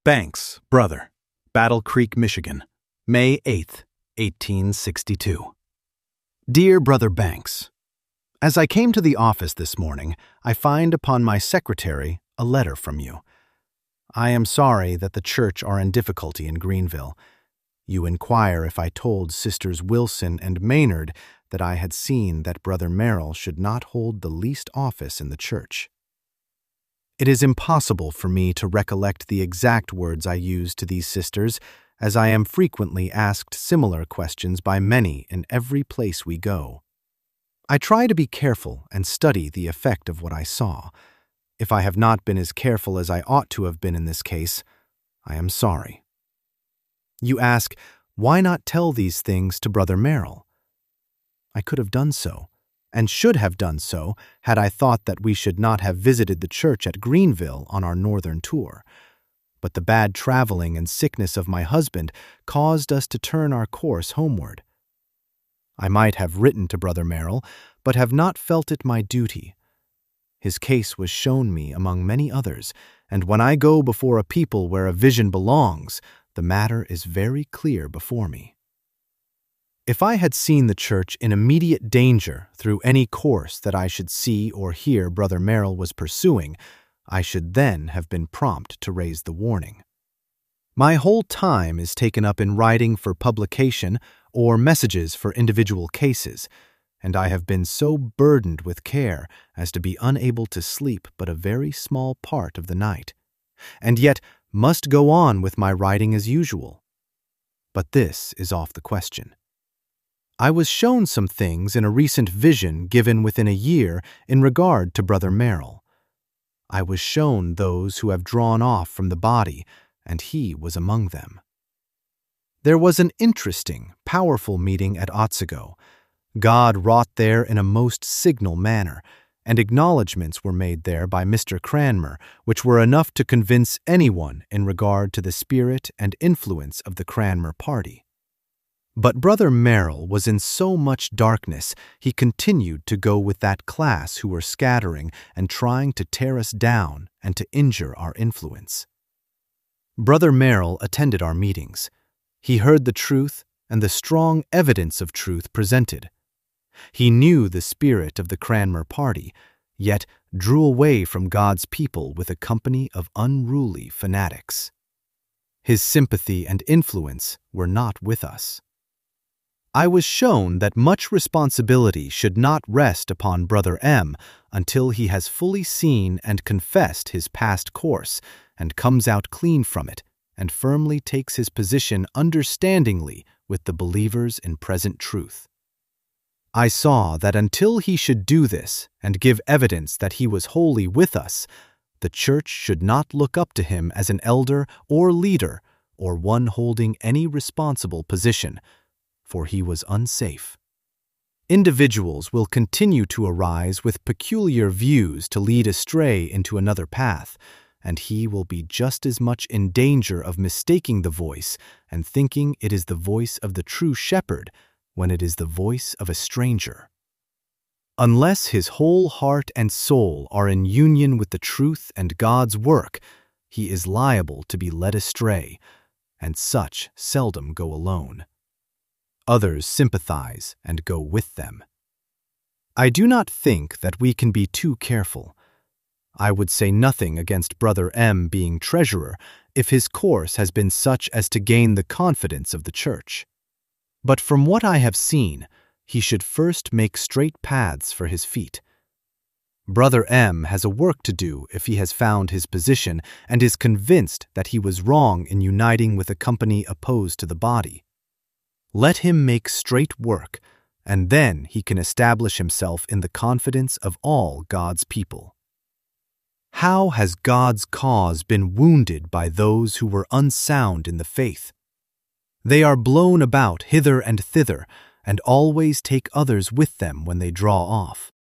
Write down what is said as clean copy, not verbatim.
Banks, brother, Battle Creek, Michigan, May 8, 1862. Dear Brother Banks, as I came to the office this morning, I find upon my secretary a letter from you. I am sorry that the church are in difficulty in Greenville. You inquire if I told Sisters Wilson and Maynard that I had seen that Brother Merrill should not hold the least office in the church. It is impossible for me to recollect the exact words I used to these sisters, as I am frequently asked similar questions by many in every place we go. I try to be careful and study the effect of what I saw. If I have not been as careful as I ought to have been in this case, I am sorry. You ask, why not tell these things to Brother Merrill? I could have done so, and should have done so had I thought that we should not have visited the church at Greenville on our northern tour. But the bad traveling and sickness of my husband caused us to turn our course homeward. I might have written to Brother Merrill, but have not felt it my duty. His case was shown me among many others, and when I go before a people where a vision belongs, the matter is very clear before me. If I had seen the church in immediate danger through any course that I should see or hear Brother Merrill was pursuing, I should then have been prompt to raise the warning. My whole time is taken up in writing for publication or messages for individual cases, and I have been so burdened with care as to be unable to sleep but a very small part of the night, and yet must go on with my writing as usual. But this is off the question. I was shown some things in a recent vision given within a year in regard to Brother Merrill. I was shown those who have drawn off from the body, and he was among them. There was an interesting, powerful meeting at Otsego. God wrought there in a most signal manner, and acknowledgments were made there by Mr. Cranmer, which were enough to convince anyone in regard to the spirit and influence of the Cranmer party. But Brother Merrill was in so much darkness, he continued to go with that class who were scattering and trying to tear us down and to injure our influence. Brother Merrill attended our meetings. He heard the truth and the strong evidence of truth presented. He knew the spirit of the Cranmer party, yet drew away from God's people with a company of unruly fanatics. His sympathy and influence were not with us. I was shown that much responsibility should not rest upon Brother M until he has fully seen and confessed his past course and comes out clean from it and firmly takes his position understandingly with the believers in present truth. I saw that until he should do this and give evidence that he was wholly with us, the church should not look up to him as an elder or leader or one holding any responsible position, for he was unsafe. Individuals will continue to arise with peculiar views to lead astray into another path, and he will be just as much in danger of mistaking the voice and thinking it is the voice of the true shepherd when it is the voice of a stranger. Unless his whole heart and soul are in union with the truth and God's work, he is liable to be led astray, and such seldom go alone. Others sympathize and go with them. I do not think that we can be too careful. I would say nothing against Brother M being treasurer if his course has been such as to gain the confidence of the church. But from what I have seen, he should first make straight paths for his feet. Brother M has a work to do if he has found his position and is convinced that he was wrong in uniting with a company opposed to the body. Let him make straight work, and then he can establish himself in the confidence of all God's people. How has God's cause been wounded by those who were unsound in the faith? They are blown about hither and thither, and always take others with them when they draw off.